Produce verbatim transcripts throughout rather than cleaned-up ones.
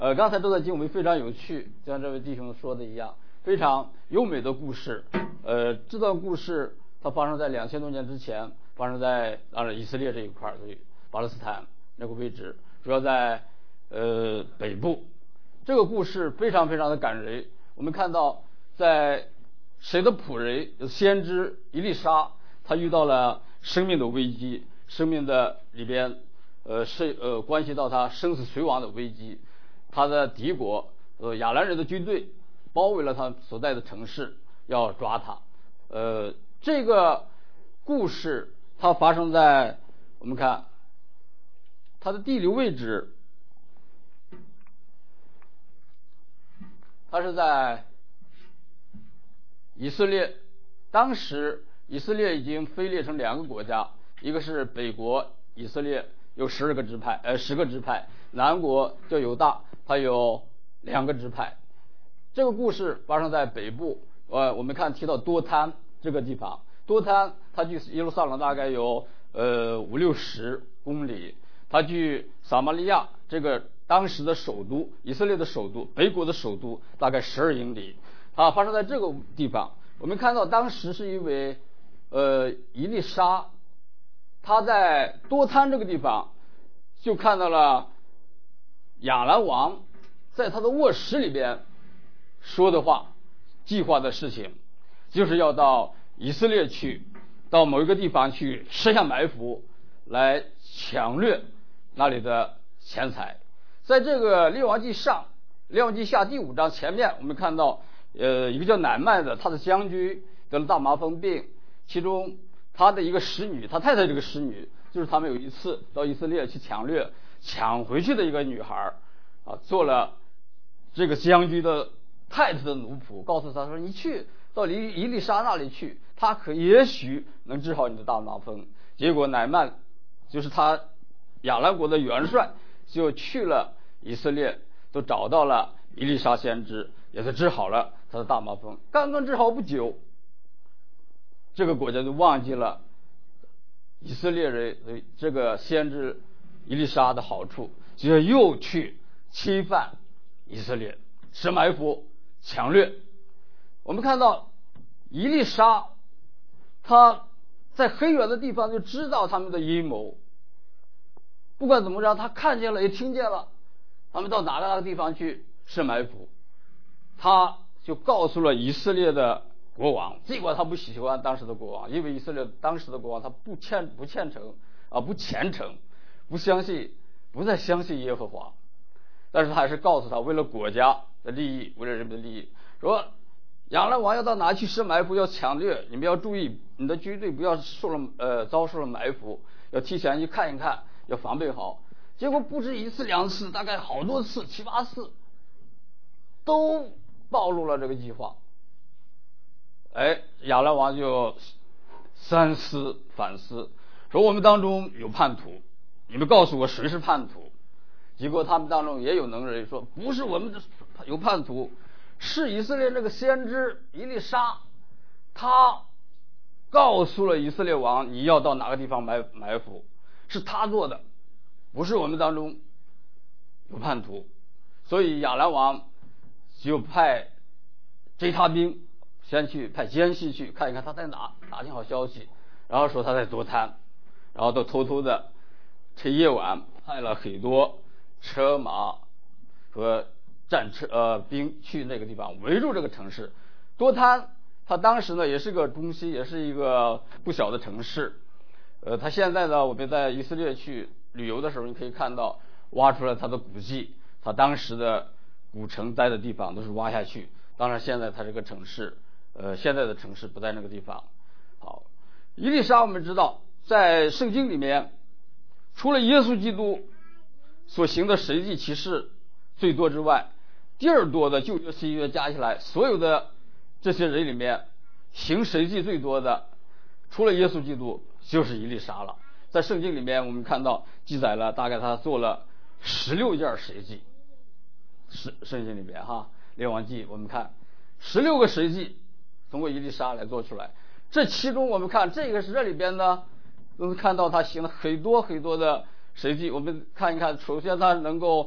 呃，刚才这段经文非常有趣，像这位弟兄说的一样，非常优美的故事。呃，这段故事它发生在两千多年之前，发生在当然以色列这一块，所以巴勒斯坦那个位置，主要在呃北部。这个故事非常非常的感人。我们看到，在谁的仆人先知以利沙，他遇到了生命的危机，生命的里边，呃是呃关系到他生死存亡的危机。他的敌国，呃亚兰人的军队包围了他所在的城市，要抓他。呃，这个故事它发生在我们看它的地理位置，它是在以色列。当时以色列已经分裂成两个国家，一个是北国以色列，有十二个支派，呃十个支派；南国叫犹大，它有两个支派。这个故事发生在北部，呃，我们看提到多滩这个地方，多滩它距耶路撒冷大概有呃五六十公里，它距撒玛利亚这个当时的首都，以色列的首都，北国的首都大概十二英里。它发生在这个地方。我们看到当时是因为呃以利沙，他在多滩这个地方就看到了亚兰王在他的卧室里边说的话，计划的事情，就是要到以色列去，到某一个地方去设下埋伏，来抢掠那里的钱财。在这个列王记上、列王记下第五章前面，我们看到呃一个叫乃曼的，他的将军得了大麻风病，其中他的一个使女，他太太这个使女，就是他们有一次到以色列去抢掠，抢回去的一个女孩啊，做了这个将军的太太的奴仆，告诉他说：“你去到以以利沙那里去，他可也许能治好你的大麻风。”结果乃曼就是他亚兰国的元帅，就去了以色列，都找到了以利沙先知，也是治好了他的大麻风。刚刚治好不久，这个国家就忘记了以色列人这个先知以利沙的好处，就又去侵犯以色列，设埋伏抢掠。我们看到以利沙他在很远的地方就知道他们的阴谋，不管怎么着，他看见了也听见了，他们到哪个地方去设埋伏，他就告诉了以色列的国王。尽管他不喜欢当时的国王，因为以色列当时的国王他不虔不虔诚啊，不虔诚，不相信，不再相信耶和华，但是他还是告诉他，为了国家的利益，为了人民的利益，说亚兰王要到哪去设埋伏，要抢掠，你们要注意，你的军队不要受了呃遭受了埋伏，要提前去看一看，要防备好。结果不止一次两次，大概好多次，七八次，都暴露了这个计划。哎，亚兰王就三思反思，说我们当中有叛徒，你们告诉我谁是叛徒。结果他们当中也有能人说，不是我们有叛徒，是以色列那个先知以利沙，他告诉了以色列王你要到哪个地方埋埋伏，是他做的，不是我们当中有叛徒。所以亚兰王就派侦察兵先去派奸细去看一看他在哪，打听好消息，然后说他在多滩，然后都偷偷的趁夜晚派了很多车马和战车呃兵去那个地方围住这个城市。多滩它当时呢也是个中心，也是一个不小的城市。呃，它现在呢我们在以色列去旅游的时候，你可以看到挖出来它的古迹，它当时的古城待的地方都是挖下去。当然现在它是个城市，呃，现在的城市不在那个地方。好，以利沙我们知道在圣经里面，除了耶稣基督所行的神迹奇事最多之外，第二多的旧约新约加起来，所有的这些人里面行神迹最多的，除了耶稣基督就是以利沙了。在圣经里面我们看到记载了大概他做了十六件神迹，圣圣经里面哈列王记我们看十六个神迹通过以利沙来做出来。这其中我们看这个是这里边呢，我们看到他行了很多很多的神迹。我们看一看，首先他能够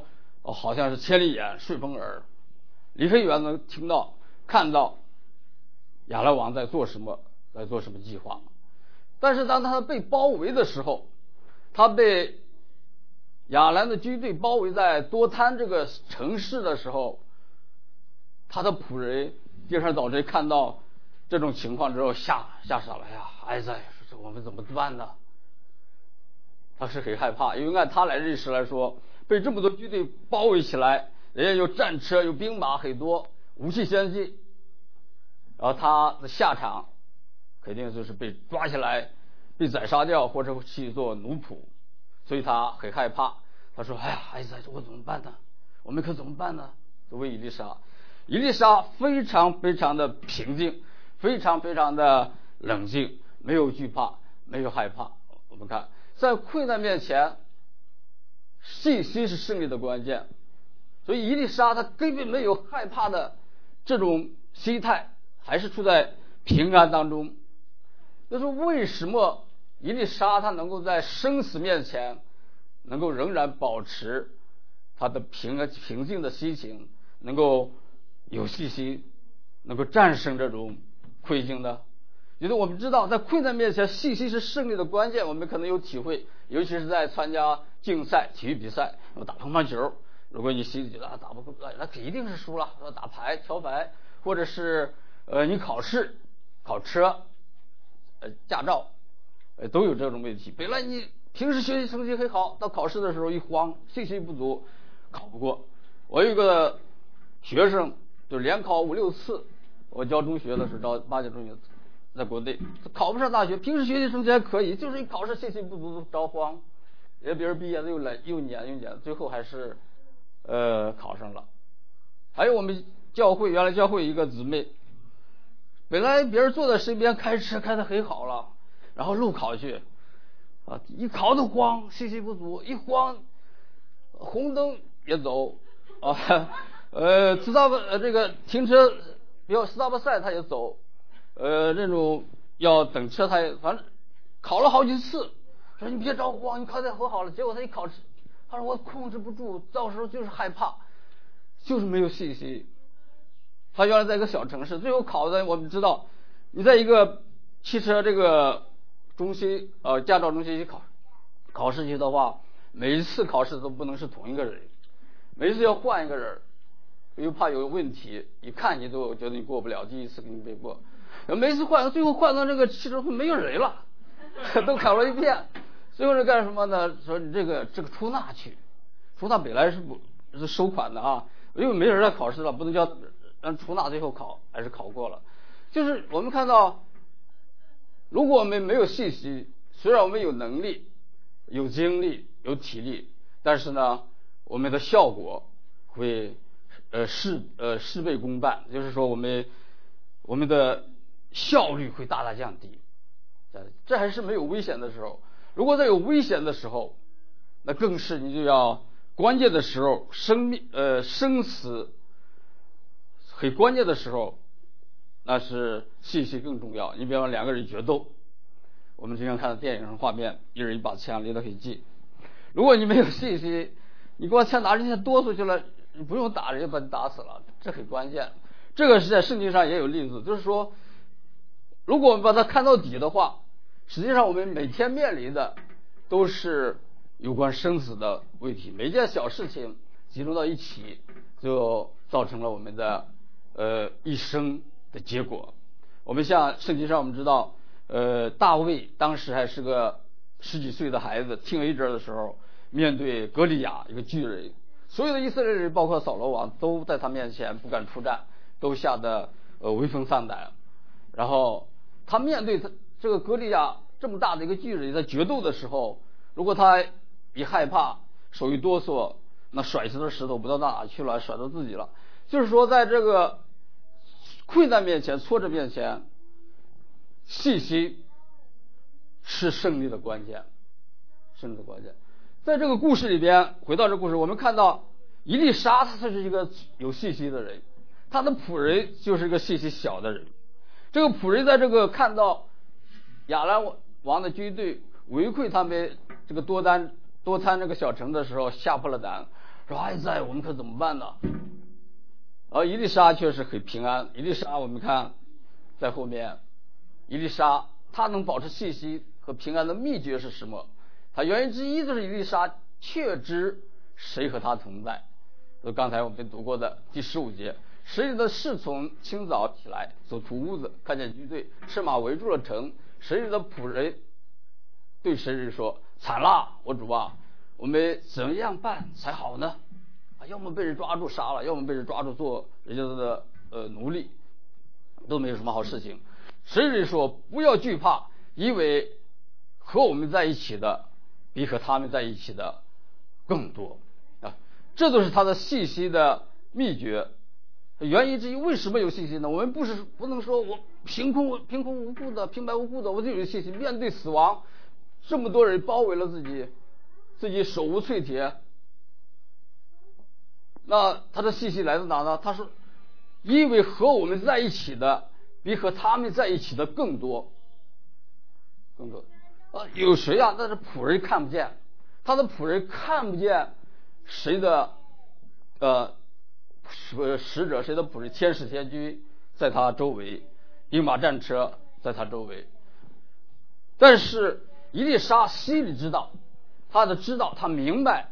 哦，好像是千里眼、顺风耳，离很远能听到、看到亚兰王在做什么，在做什么计划。但是当他被包围的时候，他被亚兰的军队包围在多滩这个城市的时候，他的仆人第二天早晨看到这种情况之后吓吓傻了呀！哎呀，这我们怎么办呢？他是很害怕，因为按他来历史来说，被这么多军队包围起来，人家有战车、有兵马很多，武器先进，然后他的下场肯定就是被抓起来，被宰杀掉，或者去做奴仆，所以他很害怕。他说：“哎呀，哎呀，我怎么办呢？我们可怎么办呢？”作为以利沙，以利沙非常非常的平静，非常非常的冷静，没有惧怕，没有害怕。我们看，在困难面前，信心是胜利的关键。所以以利沙他根本没有害怕的这种心态，还是处在平安当中。就是为什么以利沙他能够在生死面前能够仍然保持他的平安平静的心情，能够有信心，能够战胜这种困境呢？因为我们知道在困难面前，信心是胜利的关键。我们可能有体会，尤其是在参加竞赛、体育比赛，打乒乓球，如果你心里觉得啊打不过，那一定是输了。打牌、桥牌，或者是呃你考试、考车、呃驾照，呃都有这种问题。本来你平时学习成绩很好，到考试的时候一慌，信心不足，考不过。我有一个学生，就连考五六次。我教中学的时候，教八九中学，在国内考不上大学，平时学习成绩还可以，就是一考试信心不足，着慌。人家别人毕业了又来又撵又撵，最后还是呃考上了。还有我们教会，原来教会一个姊妹，本来别人坐在身边开车开得很好了，然后路考去啊，一考都慌，信心不足，一慌红灯也走啊，呃斯大巴呃这个停车要斯大巴赛他也走，呃这种要等车他也反正考了好几次，说你别着慌，你考得可好了。结果他一考试，他说我控制不住，到时候就是害怕，就是没有信心。他原来在一个小城市，最后考的我们知道，你在一个汽车这个中心呃驾照中心去考考试去的话，每一次考试都不能是同一个人，每一次要换一个人，又怕有问题，一看你都觉得你过不了，第一次给你没过，每一次换，最后换到这个汽车会没有人了，都考了一遍，最后是干什么呢？说你这个这个出纳去，出纳本来是不是收款的啊，因为没人来考试了，不能叫让出纳最后考，还是考过了。就是我们看到，如果我们没有信心，虽然我们有能力、有精力、有体力，但是呢，我们的效果会呃事呃事倍功半，就是说我们我们的效率会大大降低。这还是没有危险的时候，如果在有危险的时候，那更是你就要关键的时候，生命呃生死很关键的时候，那是信息更重要。你比方两个人决斗，我们经常看到电影上画面，一人一把枪离得很近，如果你没有信心，你光枪拿人家哆嗦去了，你不用打人家把你打死了，这很关键。这个是在圣经上也有例子，就是说如果我们把它看到底的话，实际上我们每天面临的都是有关生死的问题，每件小事情集中到一起，就造成了我们的呃一生的结果。我们像圣经上我们知道，呃大卫当时还是个十几岁的孩子，听为者的时候，面对歌利亚一个巨人，所有的以色列人包括扫罗王都在他面前不敢出战，都吓得呃威风丧胆。然后他面对他这个歌利亚这么大的一个巨人，在决斗的时候，如果他一害怕，手一哆嗦，那甩出的石头不知道到哪去了，甩到自己了。就是说在这个困难面前、挫折面前，信心是胜利的关键，胜利的关键。在这个故事里边，回到这个故事，我们看到以利沙他是一个有信心的人，他的仆人就是一个信心小的人。这个仆人在这个看到亚兰王的军队围困他们这个多单多滩这个小城的时候，吓破了胆， 说还在，我们可怎么办呢？而伊丽莎却是很平安。伊丽莎我们看在后面，伊丽莎她能保持信心和平安的秘诀是什么？她原因之一就是伊丽莎确知谁和她同在。就刚才我们读过的第十五节，谁人的侍从清早起来，走出屋子，看见军队赤马围住了城，谁人的仆人对谁人说：“惨了，我主啊，我们怎样办才好呢？啊，要么被人抓住杀了，要么被人抓住做人家的呃奴隶，都没有什么好事情。”谁人说：“不要惧怕，因为和我们在一起的比和他们在一起的更多。”啊，这都是他的信心的秘诀。原因之一，为什么有信心呢？我们不是不能说我凭空凭空无故的平白无故的我就有信心，面对死亡，这么多人包围了自己，自己手无寸铁，那他的信心来自哪呢？他说，因为和我们在一起的比和他们在一起的更多，更多啊，有谁啊？那是仆人看不见，他的仆人看不见谁的呃使使者，谁的仆人，天使天军在他周围，兵马战车在他周围。但是伊丽莎心里知道，他的知道，他明白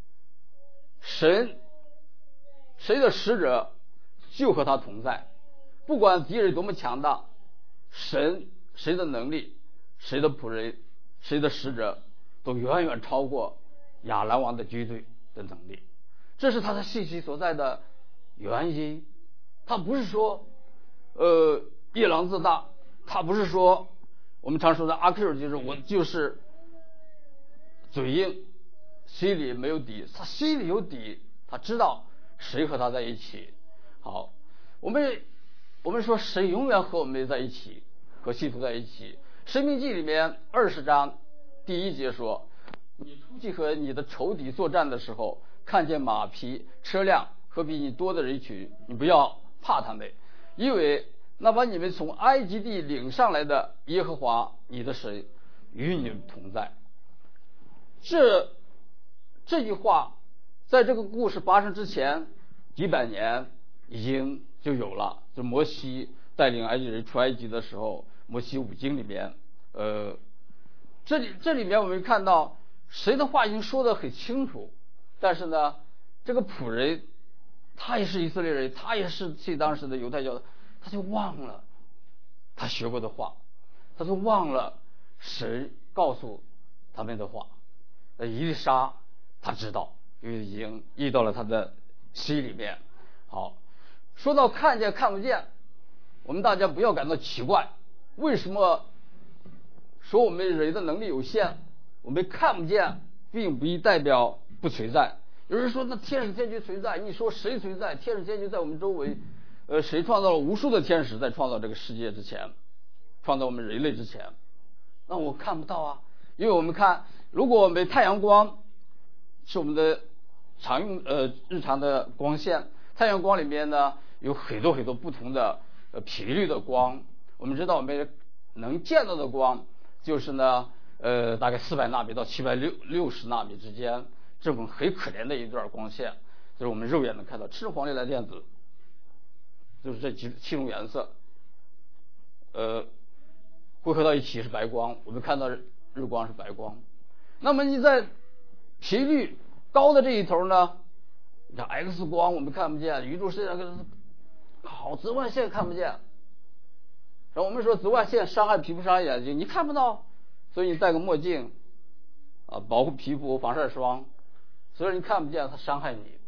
神谁的使者就和他同在，不管敌人多么强大，神谁的能力，谁的仆人，谁的使者都远远超过亚兰王的军队的能力。这是他的信心所在的原因。他不是说呃夜郎自大，他不是说我们常说的阿 Q， 就是我就是嘴硬，心里没有底。他心里有底，他知道谁和他在一起。好，我们我们说谁永远和我们在一起，和信徒在一起。申命记里面二十章第一节说，你出去和你的仇敌作战的时候，看见马匹车辆和比你多的人群，你不要怕他们，因为那把你们从埃及地领上来的耶和华你的神与你们同在。这这句话在这个故事发生之前几百年已经就有了。就摩西带领埃及人出埃及的时候，摩西五经里面呃这里这里面我们看到谁的话已经说得很清楚，但是呢这个仆人他也是以色列人，他也是信当时的犹太教的，他就忘了他学过的话，他就忘了神告诉他们的话。呃，伊丽莎他知道，因为已经溢到了他的心里面。好，说到看见看不见，我们大家不要感到奇怪，为什么说我们人的能力有限，我们看不见并不代表不存在。有人说那天使天军存在，你说谁存在？天使天军在我们周围，呃，谁创造了无数的天使在创造这个世界之前，创造我们人类之前？那我看不到啊，因为我们看，如果我们太阳光是我们的常用呃日常的光线，太阳光里面呢有很多很多不同的呃频率的光。我们知道我们能见到的光就是呢呃大概四百纳米到七百六六十纳米之间，这种很可怜的一段光线，就是我们肉眼能看到。赤黄绿蓝靛紫就是这几七种颜色呃汇合到一起是白光，我们看到日光是白光。那么你在频率高的这一头呢，像 X 光我们看不见，宇宙世界上好紫外线看不见。然后我们说紫外线伤害皮肤伤害眼睛，你看不到，所以你戴个墨镜啊，保护皮肤防晒霜，所以你看不见它伤害你。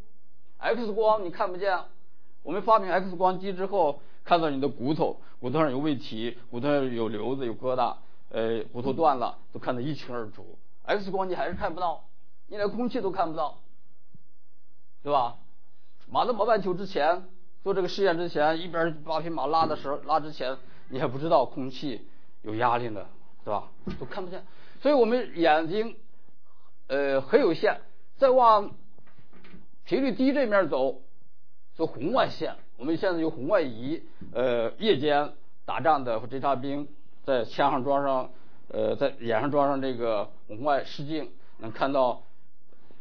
X 光你看不见，我们发明 X 光机之后，看到你的骨头，骨头上有问题，骨头上有瘤子有疙瘩，呃骨头断了都看得一清二楚。 X 光你还是看不到，你连空气都看不到，对吧？马德堡半球之前做这个实验之前，一边把匹马拉的时候拉之前，你还不知道空气有压力呢，对吧？都看不见。所以我们眼睛呃很有限，再往频率低这面走，走红外线。我们现在有红外仪，呃夜间打仗的或侦察兵在枪上装上呃在眼上装上这个红外视镜，能看到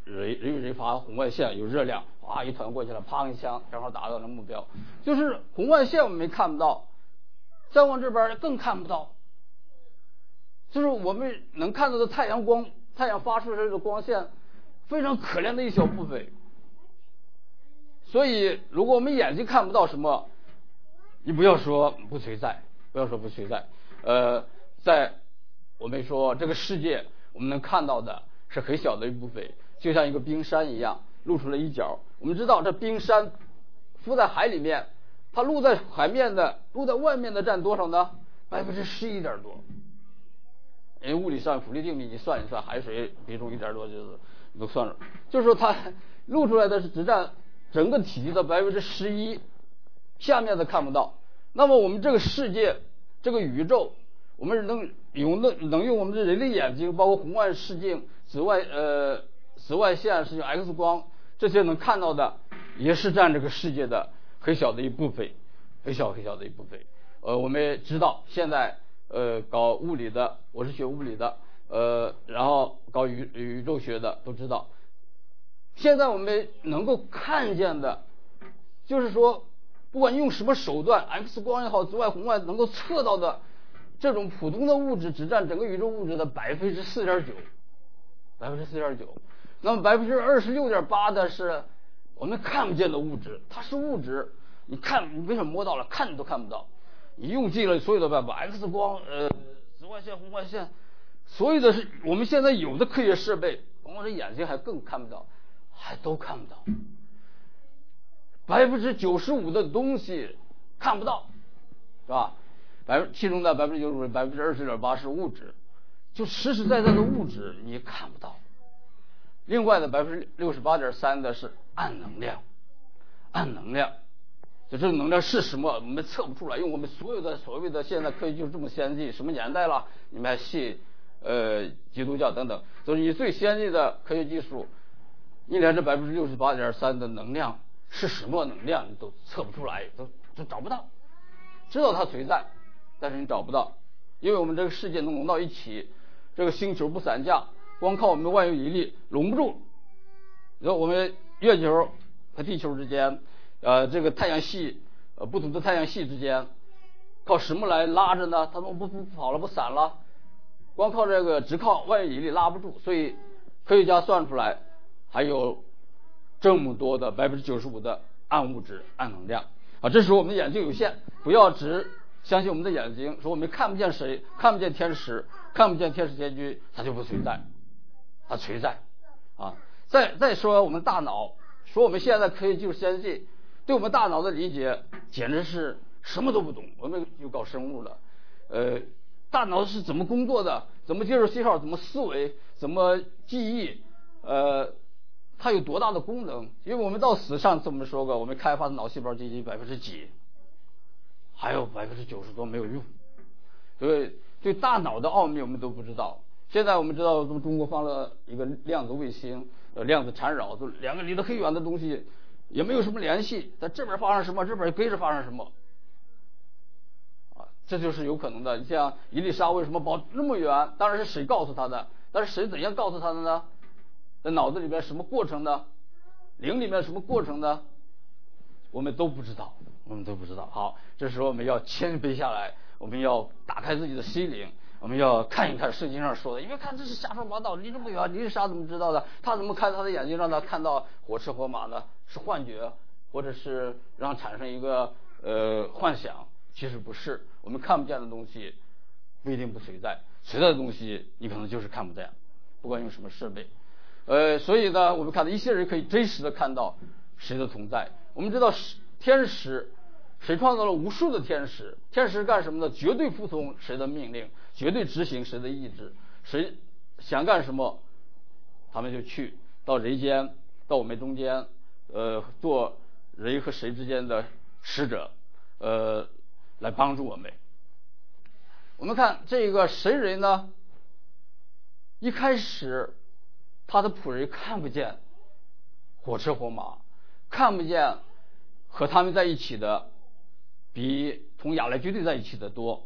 人人与人发红外线有热量，哇，一团过去了，砰一枪，正好达到了目标。就是红外线我们看不到，再往这边更看不到。就是我们能看到的太阳光，太阳发出来的光线，非常可怜的一小部分。所以，如果我们眼睛看不到什么，你不要说不存在，不要说不存在。呃，在我们说这个世界，我们能看到的是很小的一部分，就像一个冰山一样，露出了一角。我们知道，这冰山浮在海里面，它露在海面的、露在外面的占多少呢？百分之十一点多。因为物理上浮力定律，你算一算，海水比重一点多，就是都算了。就是说，它露出来的是只占整个体积的百分之十一，下面的看不到。那么我们这个世界，这个宇宙，我们能用的能用我们的人类眼睛，包括红外视镜、紫外呃紫外线、是用 X 光这些能看到的，也是占这个世界的很小的一部分，很小很小的一部分。呃，我们知道现在。呃，搞物理的，我是学物理的，呃，然后搞宇宇宙学的都知道，现在我们能够看见的，就是说，不管用什么手段 ，X 光也好，紫外红外能够测到的，这种普通的物质只占整个宇宙物质的百分之四点九，百分之四点九，那么百分之二十六点八的是我们看不见的物质，它是物质，你看你没法摸到了，看都看不到。你用尽了所有的办法 ，X 光、呃，紫外线、红外线，所有的是我们现在有的科学设备，光我这眼睛还更看不到，还都看不到。百分之九十五的东西看不到，是吧？百分其中的百分之九十五，百分之二十点八是物质，就实实在在的物质你看不到。另外的百分之六十八点三的是暗能量，暗能量。就这种能量是什么，我们测不出来，因为我们所有的所谓的现在科学就是这么先进，什么年代了，你们还信呃基督教等等，所以你最先进的科学技术，你连这百分之六十八点三的能量是什么能量你都测不出来，都都找不到，知道它存在，但是你找不到，因为我们这个世界能融到一起，这个星球不散架，光靠我们的万有引力拢不住。然后我们月球和地球之间。呃，这个太阳系，呃，不同的太阳系之间，靠什么来拉着呢？它们不不跑了，不散了，光靠这个只靠万有引力拉不住。所以科学家算出来，还有这么多的百分之九十五的暗物质、暗能量啊。这时候我们的眼睛有限，不要只相信我们的眼睛，说我们看不见谁，看不见天使，看不见天使天君，它就不存在，它存在啊。再再说我们大脑，说我们现在科学技术先进。对我们大脑的理解简直是什么都不懂，我们又搞生物了，呃，大脑是怎么工作的，怎么接受信号，怎么思维，怎么记忆，呃，它有多大的功能？因为我们到死上次我们说过，我们开发的脑细胞仅仅百分之几，还有百分之九十多没有用，所以对大脑的奥秘我们都不知道。现在我们知道，从中国放了一个量子卫星，呃，量子缠绕，就两个离得很远的东西。也没有什么联系，在这边发生什么，这边跟着发生什么，啊，这就是有可能的。你像伊丽莎为什么跑那么远？当然是谁告诉他的，但是谁怎样告诉他的呢？在脑子里面什么过程呢？灵里面什么过程呢？我们都不知道，我们都不知道。好，这时候我们要谦卑下来，我们要打开自己的心灵，我们要看一看圣经上说的，因为看这是瞎说八道，离这么远，伊丽莎怎么知道的？他怎么看他的眼睛让他看到火车火马呢？是幻觉，或者是让产生一个呃幻想？其实不是，我们看不见的东西不一定不存在，存在的东西你可能就是看不见，不管用什么设备。呃，所以呢，我们看到一些人可以真实的看到谁的同在。我们知道天使，谁创造了无数的天使？天使干什么呢？绝对服从谁的命令，绝对执行谁的意志，谁想干什么，他们就去到人间，到我们中间。呃，做人和谁之间的使者，呃，来帮助我们。我们看这个神人呢，一开始他的仆人看不见火车火马，看不见和他们在一起的比同亚来军队在一起的多。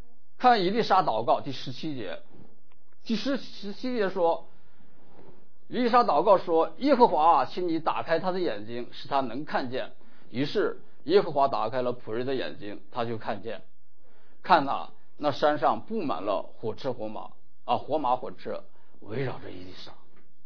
看以利沙祷告第十七节，第十十七节说， 以利沙祷告说：耶和华啊，请你打开他的眼睛，使他能看见。于是耶和华打开了仆人的眼睛，他就看见，看哪，那山上布满了火车火马啊，火马火车围绕着以利沙。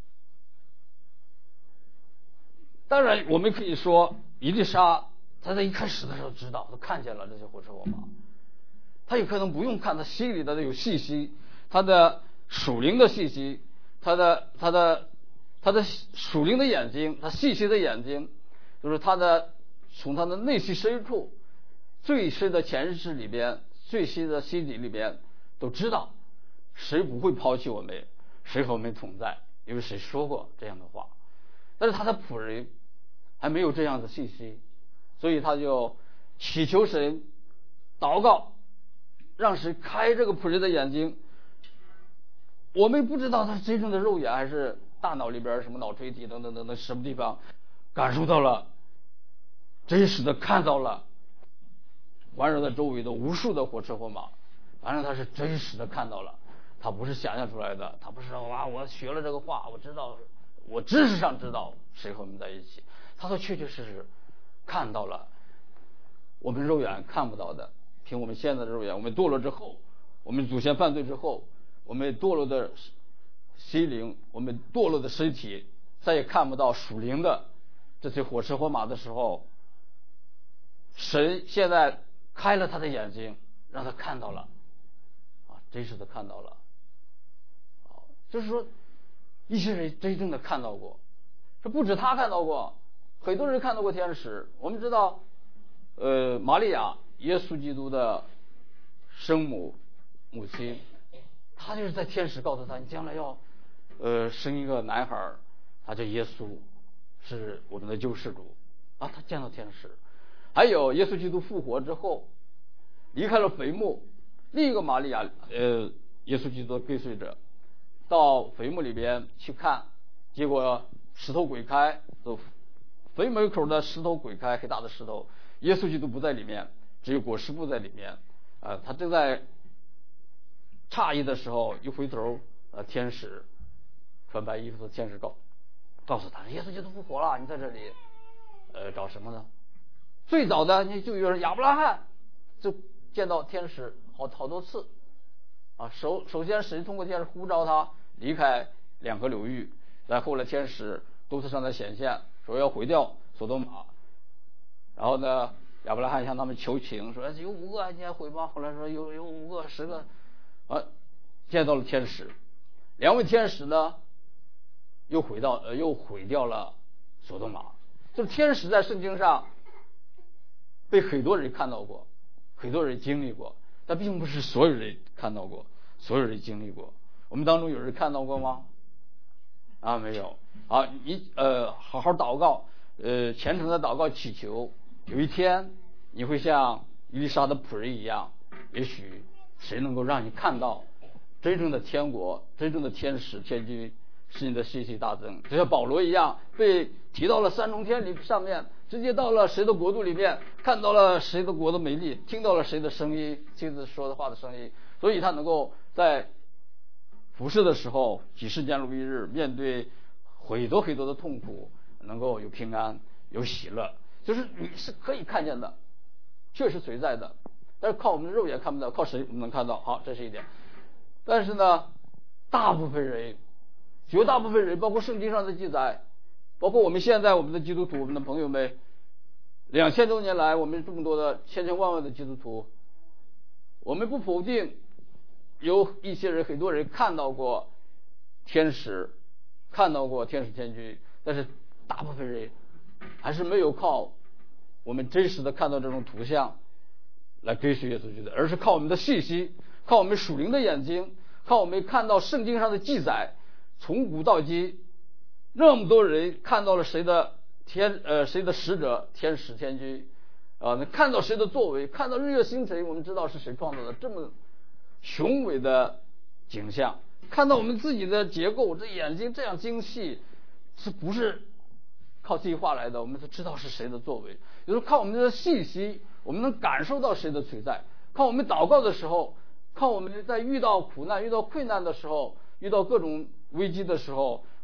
当然我们可以说，以利沙他在一开始的时候知道，他看见了这些火车火马，他有可能不用看，他心里的有信息，他的属灵的信息，他的他的他的属灵的眼睛，他细细的眼睛，就是他的从他的内心深处最深的潜意识里边，最深的心底里边都知道谁不会抛弃我们，谁和我们同在，因为谁说过这样的话。但是他的仆人还没有这样的信息，所以他就祈求神祷告，让神开这个仆人的眼睛。我们不知道他是真正的肉眼，还是大脑里边什么脑垂体等等等等什么地方感受到了，真实的看到了环绕在周围的无数的火车火马，反正他是真实的看到了，他不是想象出来的，他不是说哇我学了这个话，我知道，我知识上知道谁和我们在一起，他说确确实实看到了我们肉眼看不到的。凭我们现在的肉眼，我们堕落之后，我们祖先犯罪之后，我们堕落的心灵，我们堕落的身体再也看不到属灵的这些火车火马的时候，神现在开了他的眼睛，让他看到了啊，真实的看到了啊，就是说一些人真正的看到过，这不止他看到过，很多人看到过天使。我们知道呃，玛利亚耶稣基督的生母母亲，她就是在天使告诉她，你将来要呃生一个男孩，他叫耶稣，是我们的救世主啊。他见到天使。还有耶稣基督复活之后离开了坟墓，另一个玛利亚呃耶稣基督的跟随者到坟墓里边去看，结果石头鬼开，都坟门口的石头鬼开，很大的石头，耶稣基督不在里面，只有裹尸布在里面啊、呃。他正在诧异的时候，一回头，呃，天使穿白衣服的天使告告诉他，耶稣基督复活了，你在这里呃找什么呢？最早的你就有人亚伯拉罕就见到天使好好多次啊。首首先神通过天使呼召他离开两河流域，然后呢天使都是上的显现，说要毁掉索多玛。然后呢亚伯拉罕向他们求情，说有五个你还毁吗？后来说有有五个十个啊，见到了天使。两位天使呢又毁到呃又毁掉了索多玛。就是天使在圣经上被很多人看到过，很多人经历过，但并不是所有人看到过，所有人经历过。我们当中有人看到过吗？啊，没有。好，你呃好好祷告，呃虔诚的祷告祈求，有一天你会像以利沙的仆人一样，也许谁能够让你看到真正的天国，真正的天使天君，使你的信心大增，就像保罗一样被提到了三重天里上面，直接到了谁的国度里面，看到了谁的国的美丽，听到了谁的声音，亲自说的话的声音，所以他能够在服侍的时候几十年如一日，面对很多很多的痛苦，能够有平安有喜乐，就是你是可以看见的，确实存在的，但是靠我们的肉眼看不到，靠神我们能看到。好，这是一点。但是呢大部分人，绝大部分人，包括圣经上的记载，包括我们现在我们的基督徒，我们的朋友们，两千多年来我们这么多的千千万万的基督徒，我们不否定有一些人很多人看到过天使，看到过天使天君，但是大部分人还是没有靠我们真实的看到这种图像来跟随耶稣基督，而是靠我们的信息，靠我们属灵的眼睛，靠我们看到圣经上的记载，从古到今那么多人看到了谁的天呃谁的使者天使天君啊、呃，看到谁的作为，看到日月星辰，我们知道是谁创造的这么雄伟的景象，看到我们自己的结构，这眼睛这样精细，是不是靠计划来的？我们都知道是谁的作为，有时候靠我们的信息，我们能感受到谁的存在，靠我们祷告的时候，靠我们在遇到苦难遇到困难的时候，遇到各种危机的时候，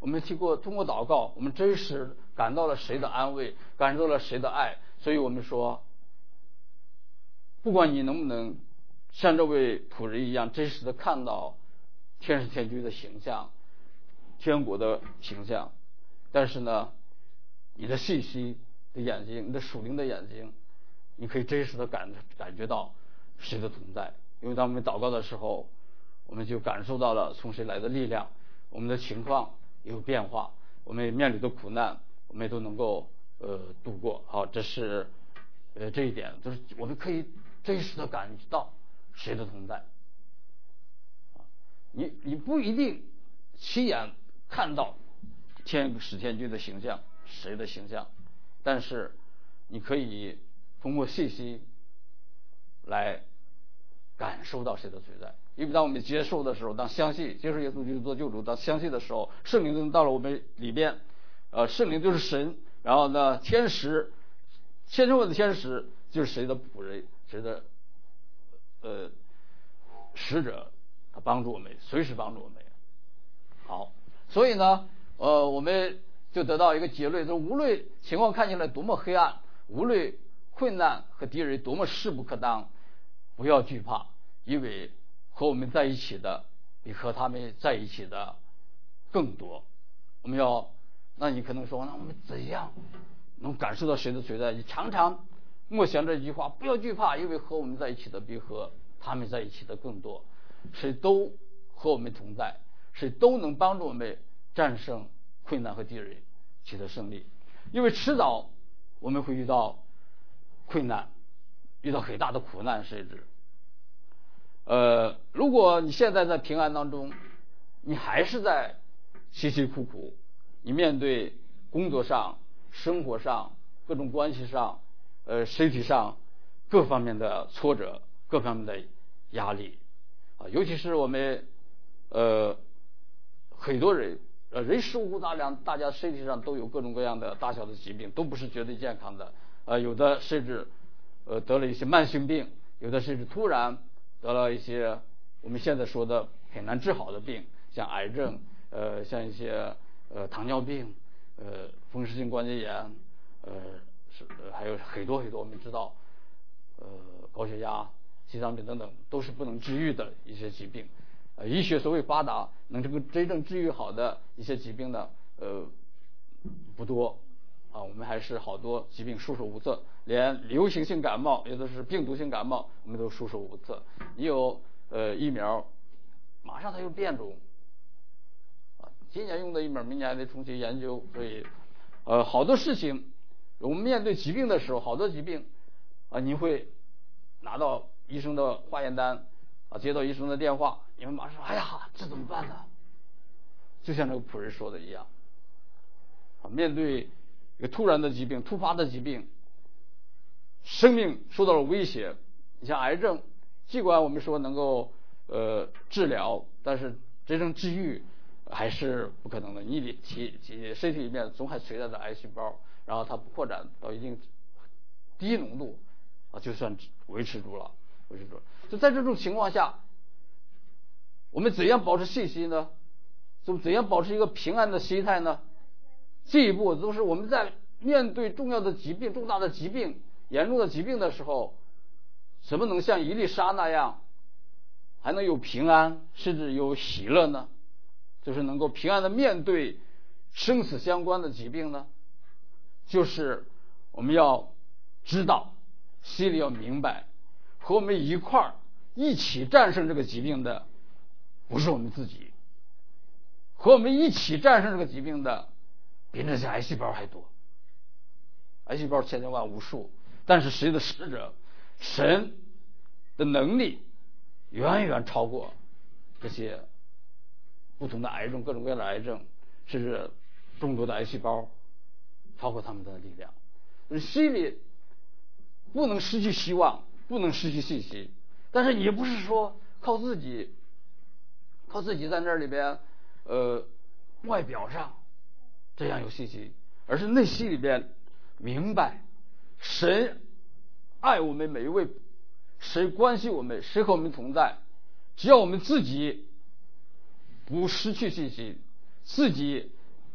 我们提过通过祷告，我们真实感到了谁的安慰，感受到了谁的爱。所以我们说，不管你能不能像这位仆人一样真实的看到天使天君的形象，天国的形象，但是呢，你的信息的眼睛，你的属灵的眼睛，你可以真实的感感觉到谁的同在。因为当我们祷告的时候，我们就感受到了从谁来的力量，我们的情况有变化，我们面临的苦难我们也都能够呃度过。好，这是呃这一点，就是我们可以真实的感觉到谁的同在。你你不一定亲眼看到天使天君的形象，谁的形象，但是你可以通过信息来感受到谁的存在。因为当我们接受的时候，当相信接受耶稣基督做救主，当相信的时候，圣灵就到了我们里边，呃，圣灵就是神，然后呢，天使，千千万的天使就是谁的仆人，谁的呃使者，他帮助我们，随时帮助我们。好，所以呢，呃，我们就得到一个结论，就是无论情况看起来多么黑暗，无论困难和敌人多么势不可当，不要惧怕，因为和我们在一起的比和他们在一起的更多。我们要，那你可能说，那我们怎样能感受到谁的存在？你常常默想这句话，不要惧怕，因为和我们在一起的比和他们在一起的更多。谁都和我们同在，谁都能帮助我们战胜困难和敌人，取得胜利。因为迟早我们会遇到困难，遇到很大的苦难，甚至呃，如果你现在在平安当中，你还是在辛辛苦苦，你面对工作上、生活上、各种关系上、呃，身体上各方面的挫折、各方面的压力啊，尤其是我们呃很多人呃人食五谷杂粮，大家身体上都有各种各样的大小的疾病，都不是绝对健康的，呃，有的甚至呃得了一些慢性病，有的甚至突然得了一些我们现在说的很难治好的病，像癌症，呃，像一些呃糖尿病，呃，风湿性关节炎，呃，是还有很多很多我们知道，呃，高血压、心脏病等等，都是不能治愈的一些疾病。呃，医学所谓发达，能这个真正治愈好的一些疾病呢，呃，不多啊。我们还是好多疾病束手无策，连流行性感冒，也就是病毒性感冒，我们都束手无策。你有呃疫苗，马上它又变种啊，今年用的疫苗，明年还得重新研究。所以，呃，好多事情，我们面对疾病的时候，好多疾病啊，你会拿到医生的化验单啊，接到医生的电话，你们马上说：“哎呀，这怎么办呢？”就像这个仆人说的一样，啊，面对一个突然的疾病、突发的疾病，生命受到了威胁。你像癌症，尽管我们说能够呃治疗，但是真正治愈还是不可能的。你里体体身体里面总还存在着癌细胞，然后它扩展到一定低浓度啊，就算维持住了，维持住了。就在这种情况下，我们怎样保持信心呢？怎怎样保持一个平安的心态呢？这一步都是我们在面对重要的疾病、重大的疾病、严重的疾病的时候，怎么能像伊丽莎那样，还能有平安，甚至有喜乐呢？就是能够平安的面对生死相关的疾病呢？就是我们要知道，心里要明白，和我们一块儿一起战胜这个疾病的，不是我们自己，和我们一起战胜这个疾病的，比那些癌细胞还多。癌细胞千千万无数，但是谁的使者，神的能力远远超过这些不同的癌症，各种各样的癌症，甚至众多的癌细胞，超过他们的力量。心里不能失去希望，不能失去信心，但是也不是说靠自己，靠自己在那里边，呃，外表上这样有信心，而是内心里边明白，神爱我们每一位，谁关心我们，谁和我们同在。只要我们自己不失去信心，自己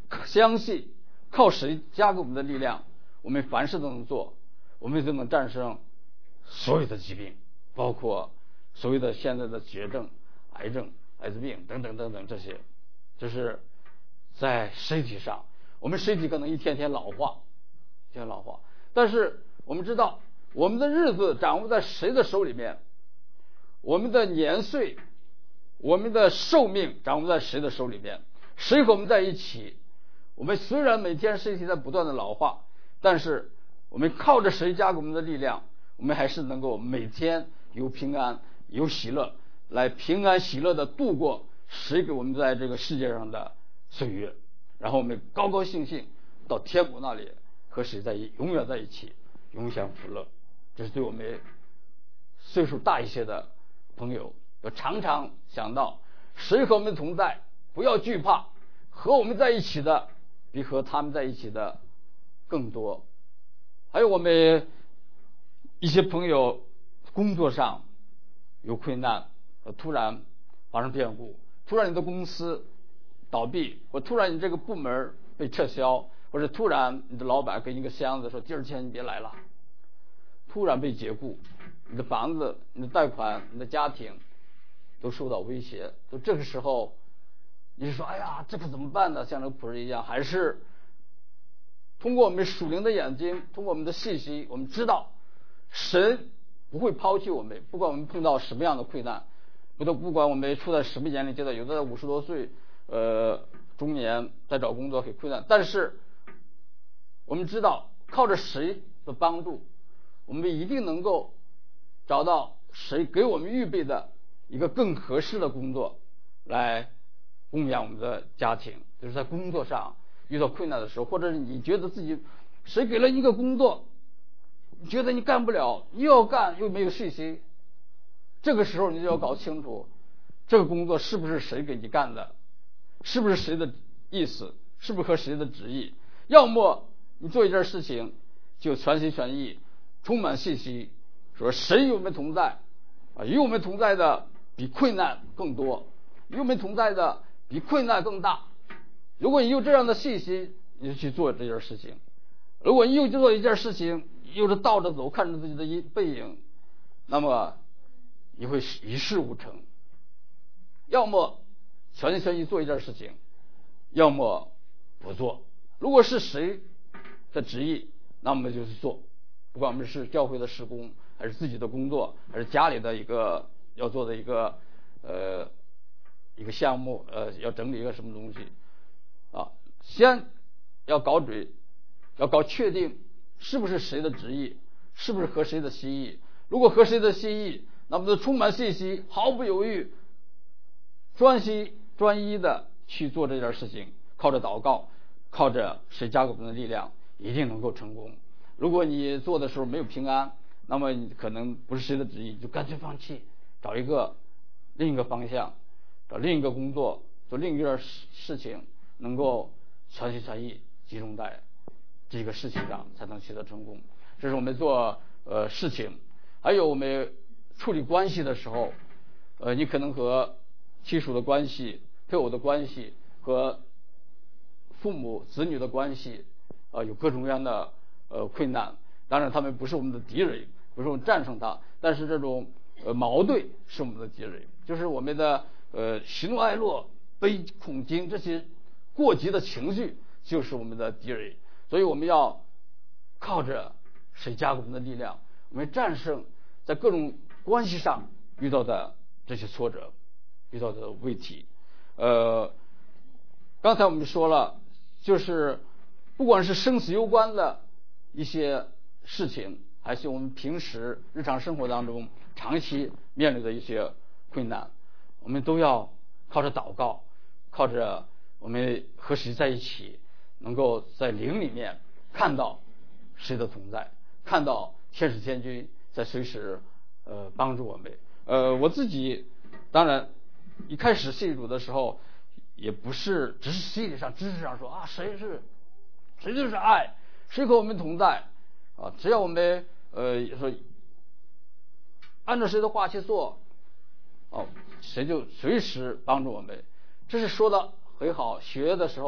相信靠谁加给我们的力量，我们凡事都能做，我们就能战胜所有的疾病，包括所谓的现在的绝症、癌症、艾滋病等等等等这些。这是在身体上，我们身体可能一天天老化，一天老化，但是我们知道我们的日子掌握在谁的手里面，我们的年岁，我们的寿命掌握在谁的手里面，谁和我们在一起，我们虽然每天身体在不断的老化，但是我们靠着谁加给我们的力量，我们还是能够每天有平安有喜乐，来平安喜乐的度过谁给我们在这个世界上的岁月，然后我们高高兴兴到天国那里和谁在一永远在一起，永享福乐。这是对我们岁数大一些的朋友要常常想到，谁和我们同在，不要惧怕，和我们在一起的比和他们在一起的更多。还有我们一些朋友工作上有困难，突然发生变故，突然你的公司倒闭，或突然你这个部门被撤销，或者突然你的老板给你个箱子说第二天你别来了，突然被解雇，你的房子、你的贷款、你的家庭都受到威胁。就这个时候你说哎呀这个怎么办呢？像这个仆人一样，还是通过我们属灵的眼睛，通过我们的信息，我们知道神不会抛弃我们，不管我们碰到什么样的困难，不都不管我们处在什么年龄阶段，有的五十多岁呃中年在找工作很困难，但是我们知道靠着谁的帮助，我们一定能够找到谁给我们预备的一个更合适的工作来供养我们的家庭。就是在工作上遇到困难的时候，或者是你觉得自己谁给了一个工作，你觉得你干不了，又要干又没有信心，这个时候你就要搞清楚这个工作是不是谁给你干的，是不是谁的意思，是不是合谁的旨意。要么你做一件事情就全心全意充满信心，说神与我们同在啊，与我们同在的比困难更多，与我们同在的比困难更大。如果你有这样的信心，你就去做这件事情。如果你又做一件事情又是倒着走，看着自己的一背影，那么你会一事无成。要么全心全意做一件事情，要么不做。如果是谁的旨意，那我们就去做，不管我们是教会的事工，还是自己的工作，还是家里的一个要做的一个呃一个项目，呃要整理一个什么东西啊，先要搞准，要搞确定是不是谁的旨意，是不是合谁的心意。如果合谁的心意，那么就充满信心，毫不犹豫，专心专一的去做这件事情，靠着祷告，靠着谁加给我们的力量，一定能够成功。如果你做的时候没有平安，那么你可能不是谁的旨意，就干脆放弃，找一个另一个方向，找另一个工作，做另一件事情，能够全心全意集中在这个事情上，才能取得成功。这是我们做呃事情。还有我们处理关系的时候，呃，你可能和亲属的关系、配偶的关系和父母子女的关系啊、呃，有各种各样的呃困难。当然他们不是我们的敌人，不是我们战胜他，但是这种呃矛盾是我们的敌人，就是我们的呃喜怒哀乐、悲恐惊这些过激的情绪就是我们的敌人。所以我们要靠着谁加给我们的力量，我们战胜在各种关系上遇到的这些挫折，遇到的问题。呃，刚才我们说了，就是不管是生死攸关的一些事情，还是我们平时日常生活当中长期面临的一些困难，我们都要靠着祷告，靠着我们和谁在一起，能够在灵里面看到谁的同在，看到天使天军在随时呃帮助我们。呃，我自己当然一开始信主的时候，也不是只是心理上、知识上说啊，谁是谁就是爱，谁和我们同在啊，只要我们呃说按照谁的话去做，哦，谁就随时帮助我们。这是说的很好，学的时候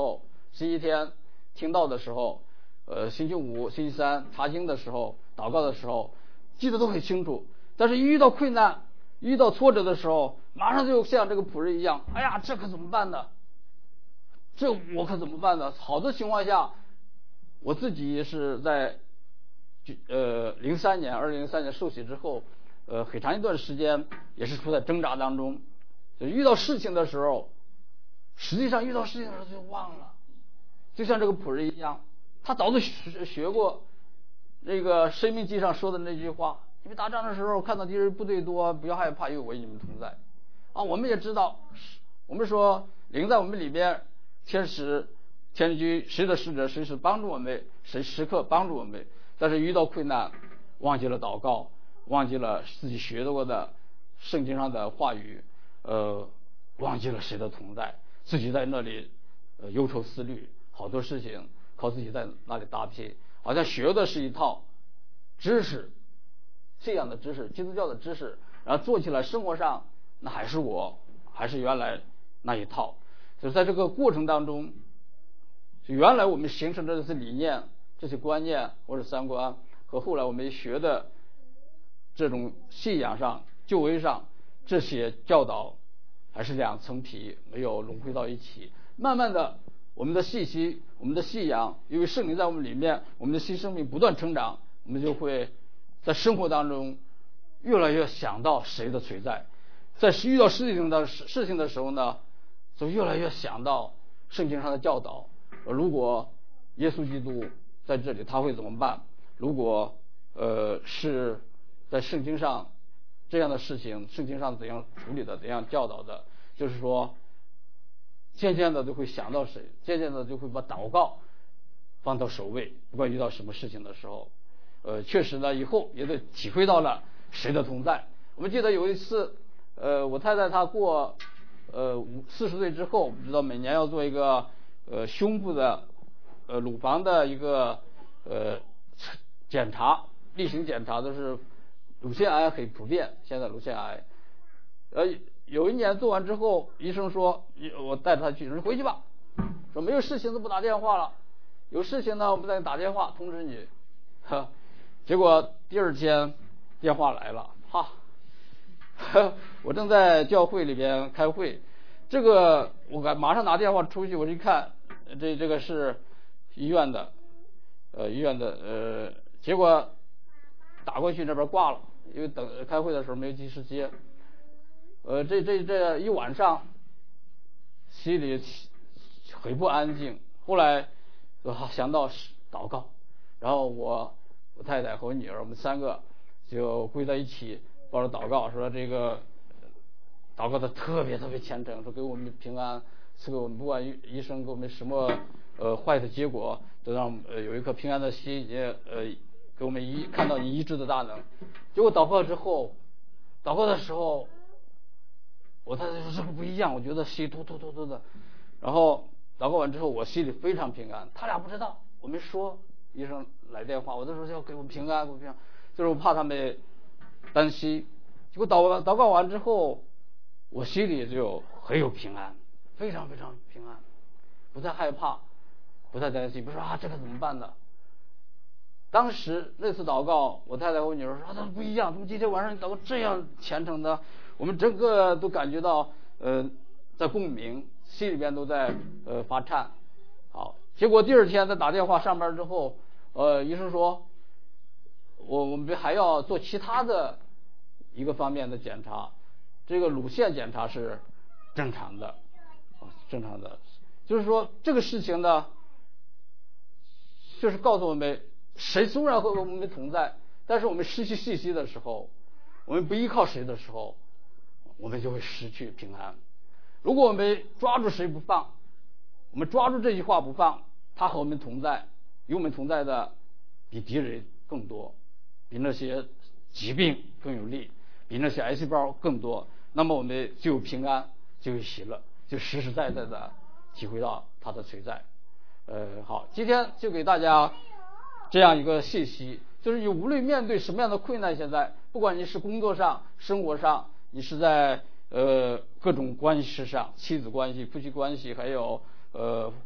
星期天听到的时候，呃，星期五、星期三查经的时候、祷告的时候，记得都很清楚。但是一遇到困难、遇到挫折的时候，马上就像这个仆人一样，哎呀，这可怎么办呢？这我可怎么办呢？好多情况下，我自己是在呃零三年、二零零三年受洗之后，呃，很长一段时间也是处在挣扎当中。就遇到事情的时候，实际上遇到事情的时候就忘了，就像这个仆人一样，他早就学学过那个《生命记》上说的那句话：因为打仗的时候看到敌人部队多，不要害怕，因为我与你们同在。啊，我们也知道，我们说灵在我们里边，天使、天军、谁的使者，谁是帮助我们，谁时刻帮助我们。但是遇到困难，忘记了祷告，忘记了自己学过的圣经上的话语，呃，忘记了谁的同在，自己在那里呃忧愁思虑，好多事情靠自己在那里搭配，好像学的是一套知识，信仰的知识，基督教的知识，然后做起来生活上那还是我还是原来那一套。就在这个过程当中，就原来我们形成的这些理念、这些观念或者三观，和后来我们学的这种信仰上、救恩上这些教导，还是两层皮，没有融汇到一起。慢慢的，我们的信息、我们的信仰，因为圣灵在我们里面，我们的新生命不断成长，我们就会在生活当中越来越想到谁的存在。在遇到事情的事情的时候呢，就越来越想到圣经上的教导。如果耶稣基督在这里，他会怎么办？如果呃是在圣经上这样的事情，圣经上怎样处理的，怎样教导的，就是说渐渐的就会想到谁，渐渐的就会把祷告放到首位。不管遇到什么事情的时候，呃，确实呢，以后也得体会到了谁的同在。我们记得有一次，呃，我太太她过呃五四十岁之后，我们知道每年要做一个呃胸部的呃乳房的一个呃检查，例行检查都是乳腺癌很普遍，现在乳腺癌，呃，有一年做完之后，医生说，我带他去，说回去吧，说没有事情就不打电话了，有事情呢我们再打电话通知你。哈，结果第二天电话来了，哈，我正在教会里边开会，这个我赶马上拿电话出去，我一看，这这个是医院的，呃，医院的，呃，结果打过去那边挂了，因为等开会的时候没有及时接。呃，这这这一晚上心里很不安静。后来我想到祷告，然后我我太太和我女儿，我们三个就跪在一起抱着祷告，说这个祷告的特别特别虔诚，说给我们平安，赐给我们不管医生给我们什么呃坏的结果，都让呃有一颗平安的心，也呃给我们医看到你医治的大能。结果祷告之后，祷告的时候，我太太说这个不一样，我觉得心突突突突的。然后祷告完之后，我心里非常平安。他俩不知道，我没说，医生来电话，我就说要给我们平安，给我平安，就是我怕他们担心。结果祷祷告完之后，我心里就很有平安，非常非常平安，不再害怕，不再担心，不说啊这个怎么办呢？当时那次祷告，我太太和我女儿说啊，这不一样，怎么今天晚上你祷告这样虔诚的？我们整个都感觉到呃在共鸣，心里边都在呃发颤。好，结果第二天在打电话上班之后，呃医生说，我我们还要做其他的一个方面的检查，这个乳腺检查是正常的，正常的，就是说这个事情呢，就是告诉我们，谁虽然和我们同在，但是我们失去信息的时候，我们不依靠谁的时候，我们就会失去平安。如果我们抓住谁不放，我们抓住这句话不放，他和我们同在，与我们同在的比敌人更多，比那些疾病更有力，比那些癌细胞更多，那么我们就有平安，就有喜乐，就实实在在的体会到它的存在。呃，好，今天就给大家这样一个信息，就是你无论面对什么样的困难，现在不管你是工作上、生活上，你是在呃各种关系上，妻子关系、夫妻关系，还有呃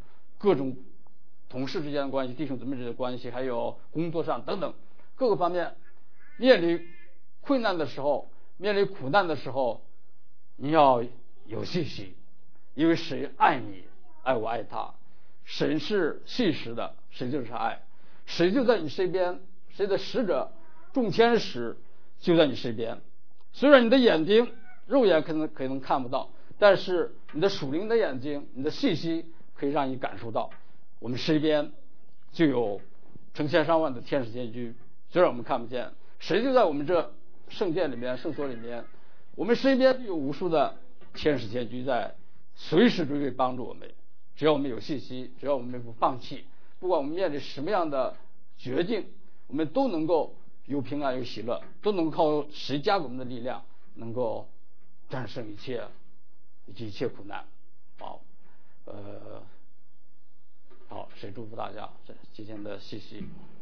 各种同事之间的关系、弟兄姊妹之间的关系，还有工作上等等各个方面，面临困难的时候，面临苦难的时候，你要有信心，因为谁爱你，爱我爱他，神是信实的，神就是爱，谁就在你身边，谁的使者众天使就在你身边。虽然你的眼睛肉眼可能可能看不到，但是你的属灵的眼睛，你的信息可以让你感受到，我们身边就有成千上万的天使天军，虽然我们看不见，谁就在我们这圣殿里面、圣所里面，我们身边就有无数的天使天军在随时准备帮助我们。只要我们有信心，只要我们不放弃，不管我们面对什么样的绝境，我们都能够有平安有喜乐，都能靠谁加给我们的力量，能够战胜一切以及一切苦难。好，呃，好，谁祝福大家这今天的信息。